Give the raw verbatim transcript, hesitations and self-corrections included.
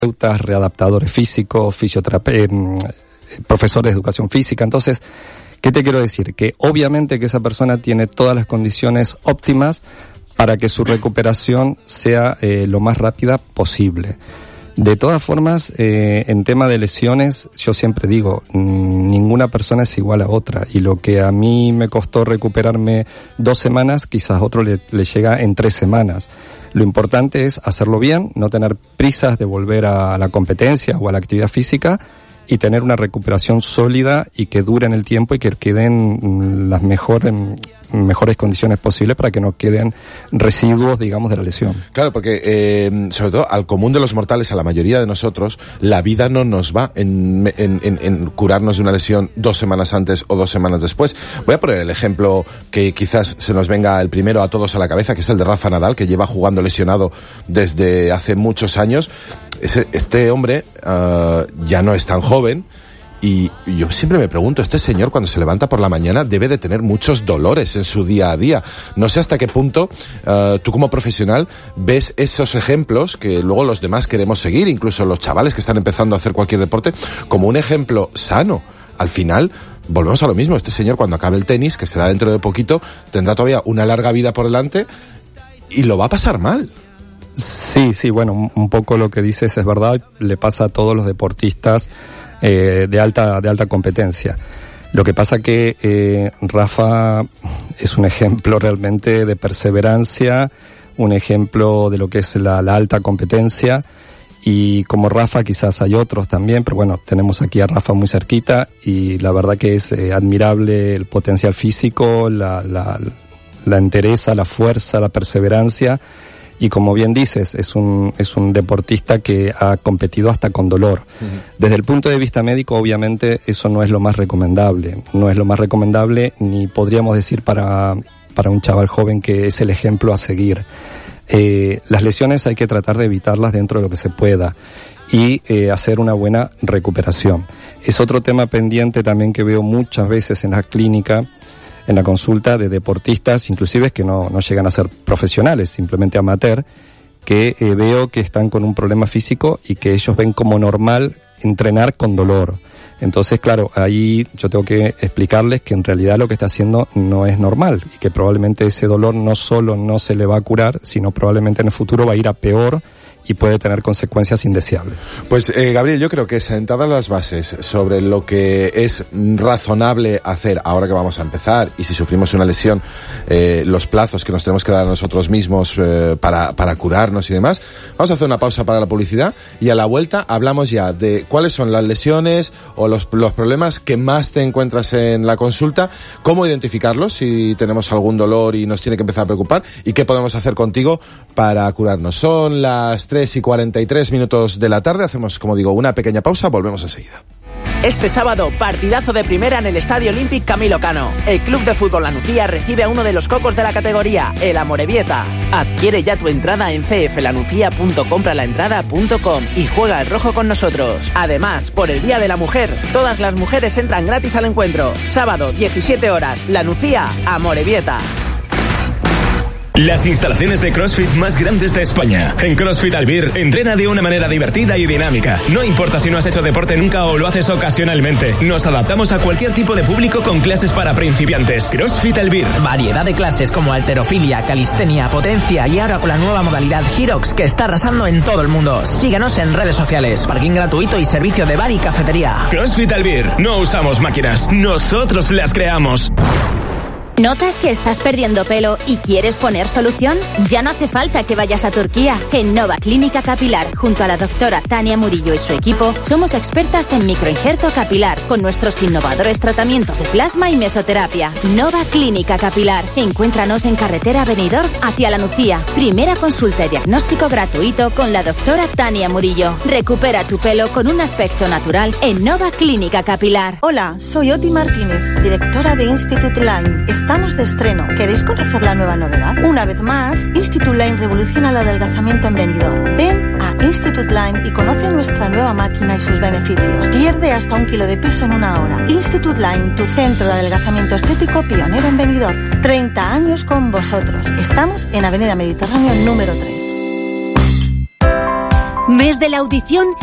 fisioterapeutas, readaptadores físicos, fisioterapeutas, eh, profesores de educación física. Entonces, ¿qué te quiero decir? Que obviamente que esa persona tiene todas las condiciones óptimas para que su recuperación sea eh, lo más rápida posible. De todas formas, eh, en tema de lesiones, yo siempre digo, ninguna persona es igual a otra, y lo que a mí me costó recuperarme dos semanas, quizás a otro le, le llega en tres semanas. Lo importante es hacerlo bien, no tener prisas de volver a la competencia o a la actividad física, y tener una recuperación sólida y que dure en el tiempo y que queden las mejores, mejores condiciones posibles para que no queden residuos, digamos, de la lesión. Claro, porque eh, sobre todo al común de los mortales, a la mayoría de nosotros, la vida no nos va en, en, en, en curarnos de una lesión dos semanas antes o dos semanas después. Voy a poner el ejemplo que quizás se nos venga el primero a todos a la cabeza, que es el de Rafa Nadal, que lleva jugando lesionado desde hace muchos años. Ese, este hombre uh, ya no es tan joven, y yo siempre me pregunto, este señor cuando se levanta por la mañana debe de tener muchos dolores en su día a día. No sé hasta qué punto uh, tú como profesional ves esos ejemplos que luego los demás queremos seguir, incluso los chavales que están empezando a hacer cualquier deporte, como un ejemplo sano. Al final volvemos a lo mismo, este señor cuando acabe el tenis, que será dentro de poquito, tendrá todavía una larga vida por delante y lo va a pasar mal. Sí, sí, bueno, un poco lo que dices es verdad, le pasa a todos los deportistas eh, de alta de alta competencia. Lo que pasa que eh, Rafa es un ejemplo realmente de perseverancia, un ejemplo de lo que es la, la alta competencia, y como Rafa quizás hay otros también, pero bueno, tenemos aquí a Rafa muy cerquita, y la verdad que es eh, admirable el potencial físico, la, la, la entereza, la fuerza, la perseverancia. Y como bien dices, es un es un deportista que ha competido hasta con dolor. Uh-huh. Desde el punto de vista médico, obviamente, eso no es lo más recomendable. No es lo más recomendable, ni podríamos decir para, para un chaval joven que es el ejemplo a seguir. Eh, las lesiones hay que tratar de evitarlas dentro de lo que se pueda y eh, hacer una buena recuperación. Es otro tema pendiente también que veo muchas veces en la clínica, en la consulta de deportistas, inclusive que no, no llegan a ser profesionales, simplemente amateur, que eh, veo que están con un problema físico y que ellos ven como normal entrenar con dolor. Entonces, claro, ahí yo tengo que explicarles que en realidad lo que está haciendo no es normal y que probablemente ese dolor no solo no se le va a curar, sino probablemente en el futuro va a ir a peor y puede tener consecuencias indeseables. Pues eh, Gabriel, yo creo que sentadas las bases sobre lo que es razonable hacer ahora que vamos a empezar, y si sufrimos una lesión, eh, los plazos que nos tenemos que dar a nosotros mismos eh, para, para curarnos y demás, vamos a hacer una pausa para la publicidad, y a la vuelta hablamos ya de cuáles son las lesiones o los, los problemas que más te encuentras en la consulta, cómo identificarlos si tenemos algún dolor y nos tiene que empezar a preocupar, y qué podemos hacer contigo para curarnos. Son las tres y cuarenta y tres minutos de la tarde. Hacemos, como digo, una pequeña pausa. Volvemos enseguida. Este sábado, partidazo de primera en el Estadio Olímpic Camilo Cano. El Club de Fútbol La Nucía recibe a uno de los cocos de la categoría, el Amorebieta. Adquiere ya tu entrada en c f lanucía punto compralaentrada punto com y juega al rojo con nosotros. Además, por el Día de la Mujer, todas las mujeres entran gratis al encuentro. Sábado, diecisiete horas, La Nucía, Amorebieta. Las instalaciones de CrossFit más grandes de España. En CrossFit Albir, entrena de una manera divertida y dinámica. No importa si no has hecho deporte nunca o lo haces ocasionalmente. Nos adaptamos a cualquier tipo de público con clases para principiantes. CrossFit Albir. Variedad de clases como halterofilia, calistenia, potencia y ahora con la nueva modalidad Hyrox que está arrasando en todo el mundo. Síguenos en redes sociales, parking gratuito y servicio de bar y cafetería. CrossFit Albir. No usamos máquinas, nosotros las creamos. ¿Notas que estás perdiendo pelo y quieres poner solución? Ya no hace falta que vayas a Turquía. En Nova Clínica Capilar, junto a la doctora Tania Murillo y su equipo, somos expertas en microinjerto capilar, con nuestros innovadores tratamientos de plasma y mesoterapia. Nova Clínica Capilar. Encuéntranos en carretera Benidorm hacia La Nucía. Primera consulta y diagnóstico gratuito con la doctora Tania Murillo. Recupera tu pelo con un aspecto natural en Nova Clínica Capilar. Hola, soy Oti Martínez, directora de Institute Line. Estamos de estreno. ¿Queréis conocer la nueva novedad? Una vez más, Institute Line revoluciona el adelgazamiento en Benidorm. Ven a Institute Line y conoce nuestra nueva máquina y sus beneficios. Pierde hasta un kilo de peso en una hora. Institute Line, tu centro de adelgazamiento estético pionero en Benidorm. treinta años con vosotros. Estamos en Avenida Mediterráneo número tres. Mes de la audición